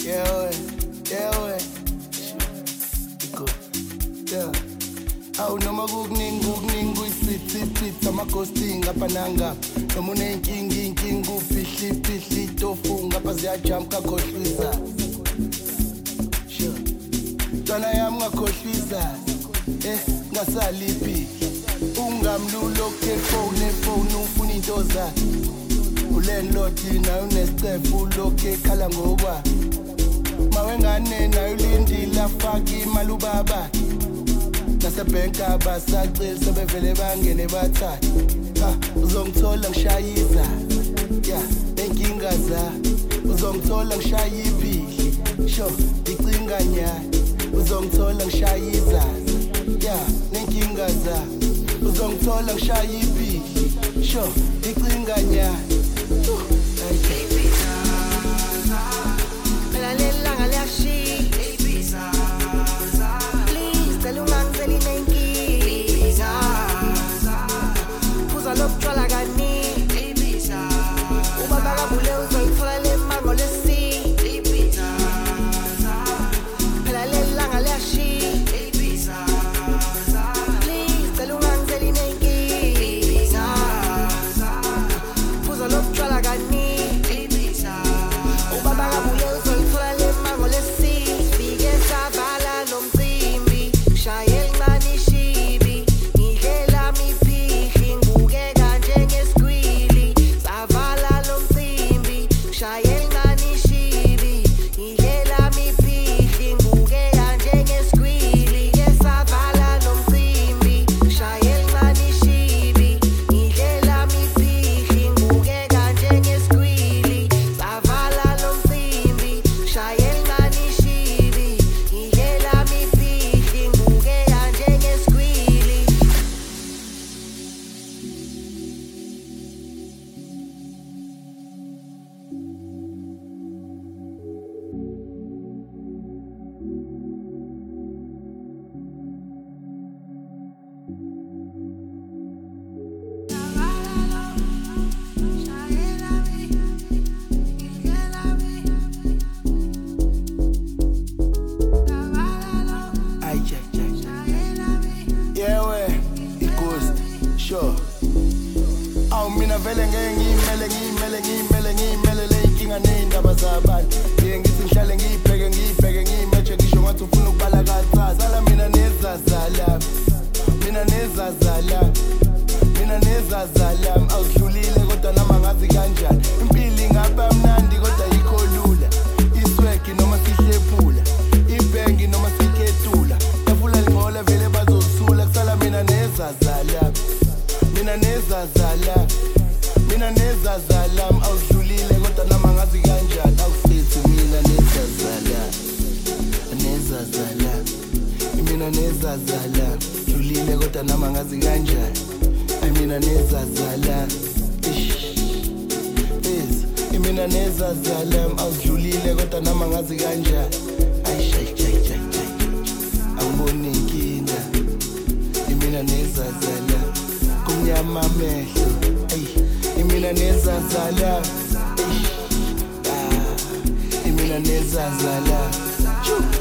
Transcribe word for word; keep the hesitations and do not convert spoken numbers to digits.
Yeah, yeah, Iko. Yeah. Awu noma kukuningi kukuningi kuyisithi sithi amaghosting ngapha nanga noma unenkinga inkinga ufihli fihli tofu ngapha ziyajump kakhohlisa. Sure. Twana yami ngakhohlisa. Eh ngasaliphi. Ungamlulo ke phone phone ufuna into zakhe. Ulandlord nayo unescefu lokhe khala ngokwa. Mawengane nayo lindila faki imali ubaba. Nasebhenka abasacela sebevele bangene bathatha. Ha uzongithola ngishayisa. Yeah, enkinga za. Uzongithola ngishaya iphili. Sho, icinga nya. Uzongithola ngishayisa. Yeah, nenkinga za. Uzongithola ngishaya iphili. Sho, icinga nya. Baby Zaza, phela lelanga liyashi. Baby Zaza, please tell ungangizeli nenkinga. Phuza lokutshwala kani. Baby Zaza, ubaba kabule uzoyithola le mango lesi. Baby Zaza, phela lelanga liyashi. Baby Zaza, please tell ungangizeli nenkinga. Phuza lokutshwala kani. Awu mina vele ngeke ngimele ngimele ngimele ngimele le inkinga neindaba zabantu. Ngeke ngithi ngihlale ngibheke ngibheke ngimeje ngisho ngathi ufuna ukubala katsasa. Sala mina nezazala. Mina nezazala. Mina nezazala. Awudlulile kodwa nama ngazi kanjani. Impilo ingaba mnandi kodwa yikho lula. Isweki noma sihlephula. Ibhengi noma siketula. Tafula libola vele bazosula kusala mina nezazala. Mina nezazala. Mina nezazala. Awudlulile kodwa nama ngazi kanjani. Awusithi mina nezazala. Nezazala. Mina nezazala. Dlulile kodwa nama ngazi kanjani. Ay mina nezazala. Ish. Yes. Mina nezazala. Awudlulile kodwa nama ngazi kanjani. Ay shay shay shay shay. Awuboni inkinga. Mina nezazala. Kumnyama amehlo. Ay mina nezazala. Ish. Ah. Mina nezazala. Choo.